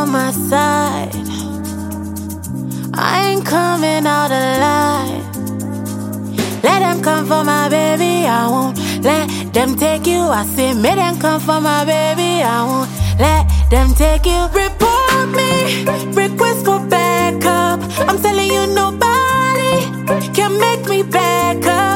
my side. I ain't coming out alive. Let them come for my baby, I won't let them take you. I say, make them come for my baby, I won't let them take you. Report me, request for backup. I'm telling you, nobody can make me back up.